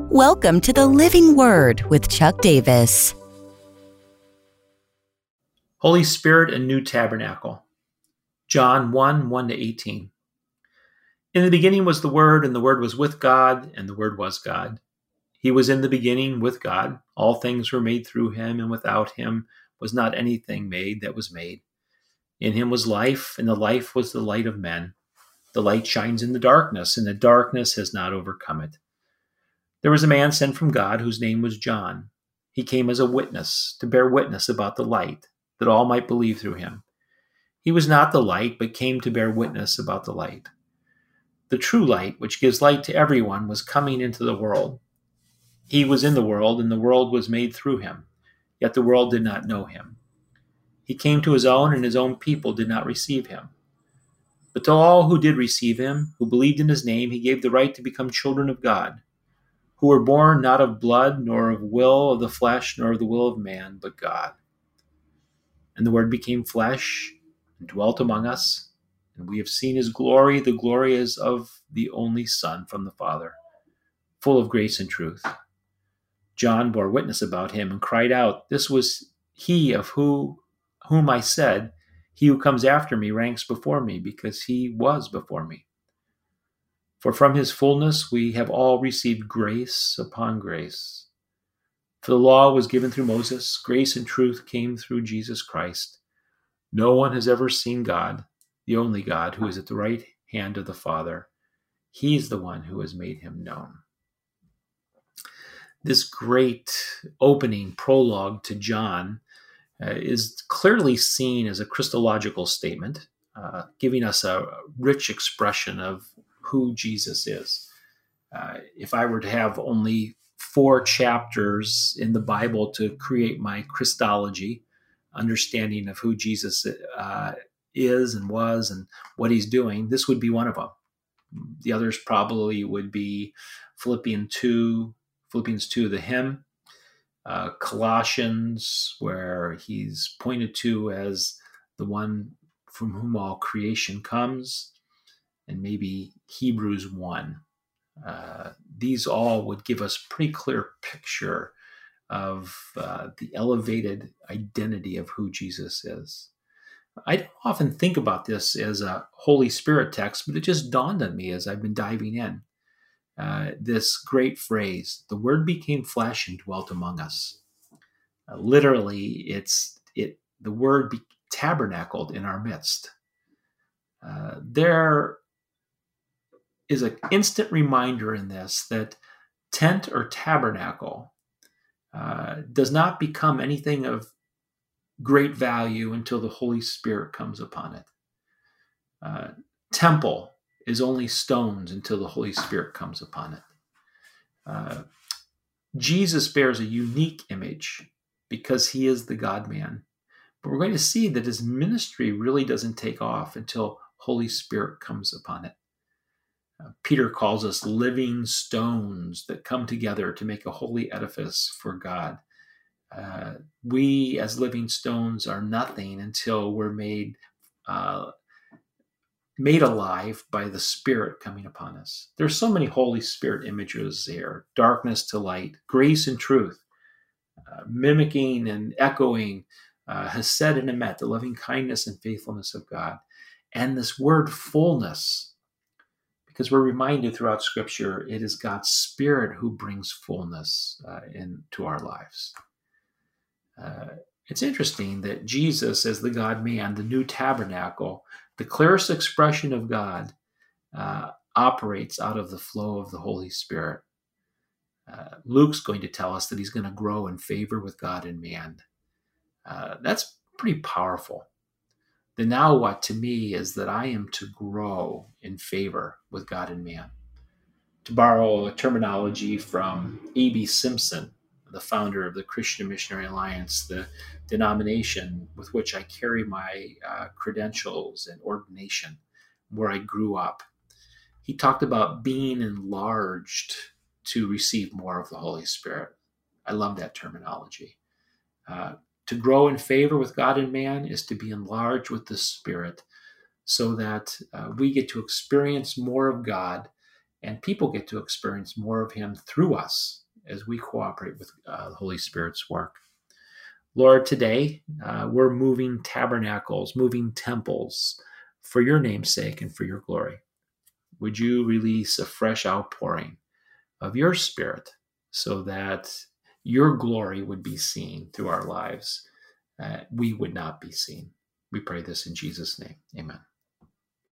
Welcome to the Living Word with Chuck Davis. Holy Spirit and New Tabernacle. John 1, 1-18. In the beginning was the Word, and the Word was with God, and the Word was God. He was in the beginning with God. All things were made through him, and without him was not anything made that was made. In him was life, and the life was the light of men. The light shines in the darkness, and the darkness has not overcome it. There was a man sent from God whose name was John. He came as a witness, to bear witness about the light, that all might believe through him. He was not the light, but came to bear witness about the light. The true light, which gives light to everyone, was coming into the world. He was in the world, and the world was made through him, yet the world did not know him. He came to his own, and his own people did not receive him. But to all who did receive him, who believed in his name, he gave the right to become children of God, who were born not of blood, nor of will of the flesh, nor of the will of man, but God. And the Word became flesh and dwelt among us, and we have seen his glory. The glory is of the only Son from the Father, full of grace and truth. John bore witness about him and cried out, "This was he of whom I said, 'He who comes after me ranks before me, because he was before me.' For from his fullness we have all received grace upon grace. For the law was given through Moses, grace and truth came through Jesus Christ. No one has ever seen God, the only God, who is at the right hand of the Father. He's the one who has made him known." This great opening prologue to John is clearly seen as a Christological statement, giving us a rich expression of who Jesus is. If I were to have only 4 chapters in the Bible to create my Christology, understanding of who Jesus is and was and what he's doing, this would be one of them. The others probably would be Philippians 2, the hymn, Colossians, where he's pointed to as the one from whom all creation comes, and maybe Hebrews 1. These all would give us a pretty clear picture of the elevated identity of who Jesus is. I don't often think about this as a Holy Spirit text, but it just dawned on me as I've been diving in. This great phrase, "The Word became flesh and dwelt among us." Literally, the Word tabernacled in our midst. There is an instant reminder in this that tent or tabernacle does not become anything of great value until the Holy Spirit comes upon it. Temple is only stones until the Holy Spirit comes upon it. Jesus bears a unique image because he is the God-man. But we're going to see that his ministry really doesn't take off until Holy Spirit comes upon it. Peter calls us living stones that come together to make a holy edifice for God. We as living stones are nothing until we're made alive by the Spirit coming upon us. There's so many Holy Spirit images there: darkness to light, grace and truth, mimicking and echoing Hesed and Emet, the loving kindness and faithfulness of God, and this word fullness, because we're reminded throughout Scripture it is God's Spirit who brings fullness into our lives. It's interesting that Jesus, as the God-man, the new tabernacle, the clearest expression of God, operates out of the flow of the Holy Spirit. Luke's going to tell us that he's going to grow in favor with God and man. That's pretty powerful. The now what to me is that I am to grow in favor with God and man. To borrow a terminology from A.B. Simpson, the founder of the Christian Missionary Alliance, the denomination with which I carry my credentials and ordination, where I grew up. He talked about being enlarged to receive more of the Holy Spirit. I love that terminology. To grow in favor with God and man is to be enlarged with the Spirit, so that we get to experience more of God and people get to experience more of him through us as we cooperate with the Holy Spirit's work. Lord, today we're moving tabernacles, moving temples for your name's sake and for your glory. Would you release a fresh outpouring of your Spirit so that your glory would be seen through our lives? We would not be seen. We pray this in Jesus' name. Amen.